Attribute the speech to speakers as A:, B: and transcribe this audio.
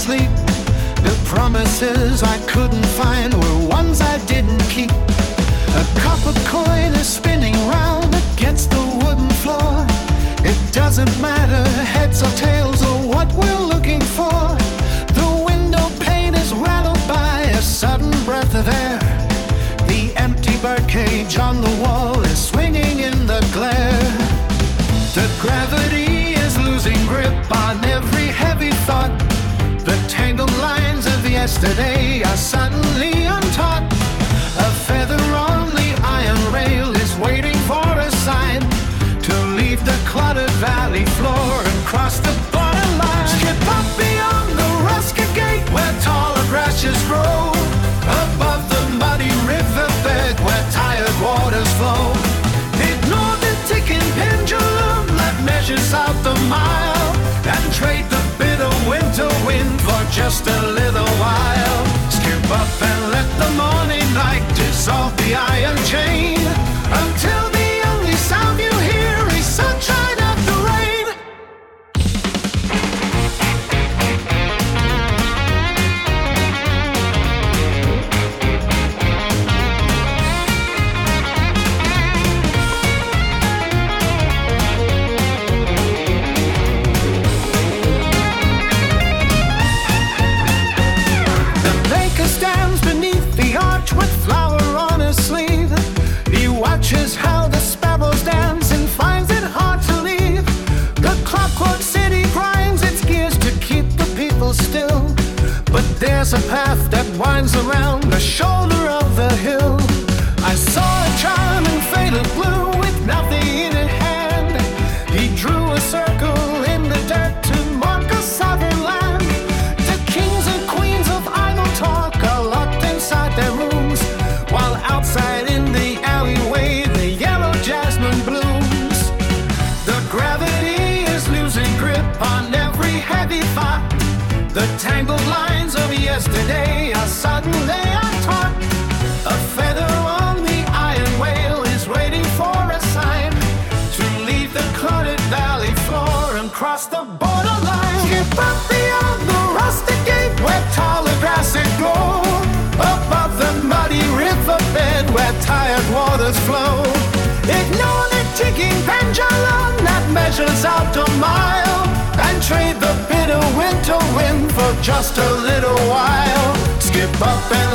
A: sleep. The promises I couldn't find were ones I didn't keep. A copper coin is spinning round against the wooden floor. It doesn't matter, heads or tails, or what we're looking for. The window pane is rattled by a sudden breath of air. The empty birdcage on the wall is swinging in the glare. The gravity is losing grip on every heavy thought. The tangled lines of yesterday are suddenly untaught. A feather on the iron rail is waiting for a sign to leave the cluttered valley floor and cross the borderline. Skip up beyond the rusted gate where taller grasses grow, above the muddy riverbed where tired waters flow. Ignore the ticking pendulum that measures out the mile, and trade the bitter winter wind for just a little while. Skip up and let the morning light dissolve the iron chain, until the only sound you hear is sunshine after rain. The baker stands beneath the arch with flour on his sleeve. He watches how the sparrows dance and finds it hard to leave. The clockwork city grinds its gears to keep the people still, but there's a path that winds around the shoulder of the hill. I saw a charming faded blue with nothing in its hand. He drew a circle in the dirt to mark a sovereign land. The kings and queens of idle talk are locked inside their rooms, while outside in the alleyway the yellow jasmine blooms. The gravity is losing grip on every heavy thought. The tangled lines of yesterday are suddenly untaught. A feather on the iron whale is waiting for a sign to leave the cluttered valley floor and cross the borderline. Skip up beyond the rusted gate where taller grasses grow, above the muddy riverbed where tired waters flow. Ignore the ticking pendulum that measures out a mile, and trade the bitter winter wind for just a little while. Skip up and